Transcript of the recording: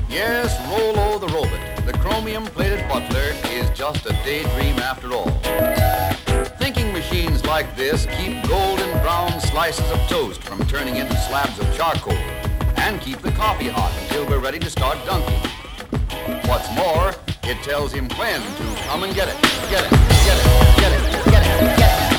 Yes, Rollo the robot, the chromium-plated butler, is just a daydream after all. Thinking machines like this keep golden brown slices of toast from turning into slabs of charcoal and keep the coffee hot until we're ready to start dunking. What's more, it tells him when to come and get it, get it, get it, get it, get it, get it.